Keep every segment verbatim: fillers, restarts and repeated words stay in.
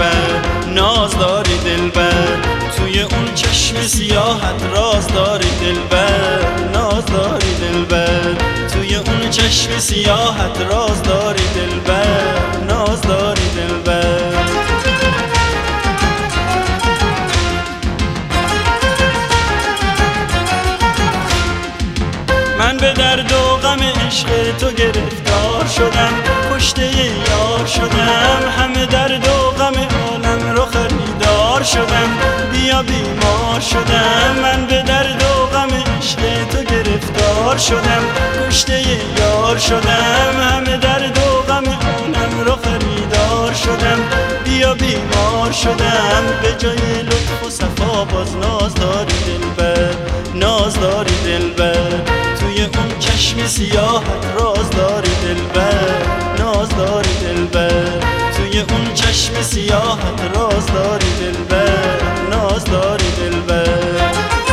دلبر، ناز داری دلبر، توی اون چشم سیاحت راز داری دلبر، ناز داری دلبر، توی اون چشم سیاحت راز داری دلبر، ناز داری دلبر. من به درد و غم عشق تو گرفتار شدم، کشته یار شدم، همه درد و غم عالم رو خریدار شدم، بیا بیمار شدم. من به درد و غم عشق تو گرفتار شدم، کشته یار شدم، همه درد و غم عالم رو خریدار شدم، بیا بیمار شدم. به جای لطف و صفا باز ناز داری دلبر، ناز داری دلبر، توی اون چشم سیاحت راز داری دلبر، ناز داری دلبر، توی اون چشم سیاحت راز داری دلبر، ناز داری دلبر.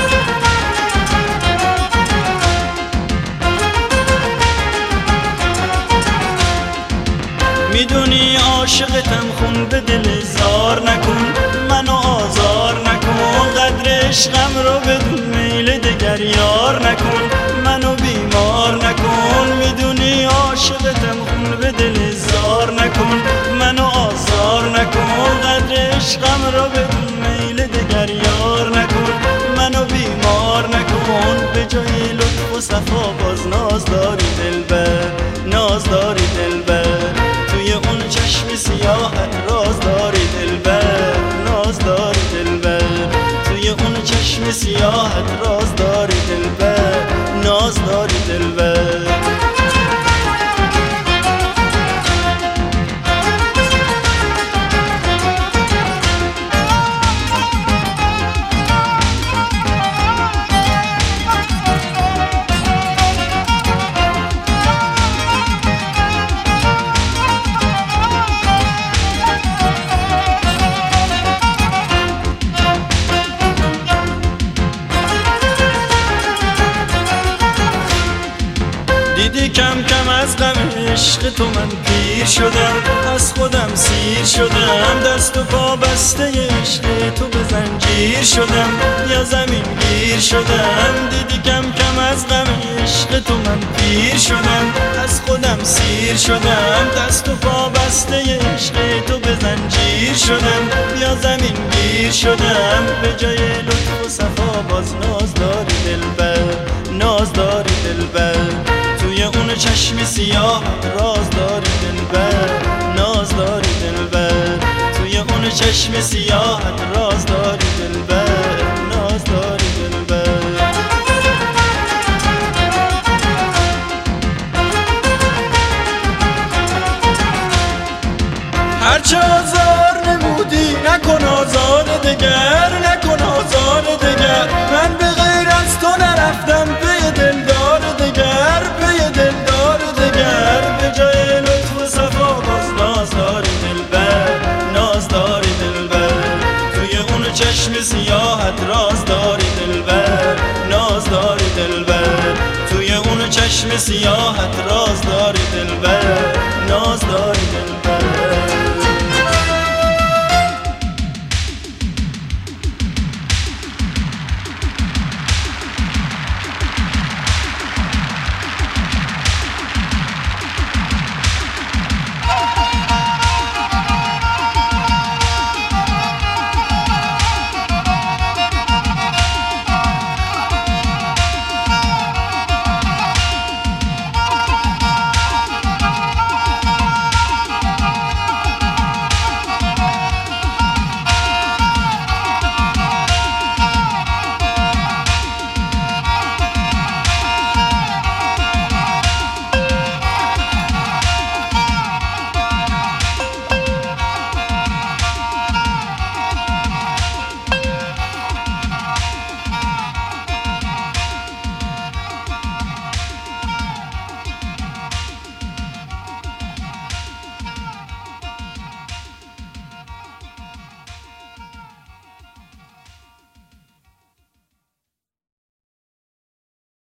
میدونی عاشقتم، خون به دل زار نکن، منو آزار نکن، قدر عشقم رو بدون میل دگر یار نکن، منو بیمار نکن. میدونی عاشقتم، خون به دل زار نکن، منو آزار نکن، قدر عشقم رو بدون میل دگر یار نکن، منو بیمار نکن. به جای لطف و صفا باز ناز داری دلبر، ناز داری دلبر، توی اون چشم سیاحت راز داری دلبر، ناز داری دلبر، توی اون چشم سیاحت راز داری دلبر، ناز داری دلبر. دیدی کم کم از غم عشق تو من پیر شدم، از خودم سیر شدم، دست و پا بسته عشق تو به زنجیر شدم، یا زمین گیر شدم. دیدی کم کم از غم عشق تو من پیر شدم، از خودم سیر شدم، دست و پا بسته عشق تو به زنجیر شدم، یا زمین گیر شدم. به جای لطف و صفا باز ناز داری دلبر، ناز داری دلبر، توی اون چشم سیاحت راز داری دلبر، ناز داری دلبر، توی اون چشم سیاحت راز داری دلبر، ناز داری دلبر. هرچه آزار نمودی نکن آزار دگر، نکن آزار دگر، من به غیر از تو نرفتم پی دلدار دگر، پی دلدار دگر. به جای لطف و صفا باز ناز داری دلبر، ناز داری دلبر، توی اون چشم سیاحت راز داری دلبر، ناز داری دلبر، توی اون چشم سیاحت راز داری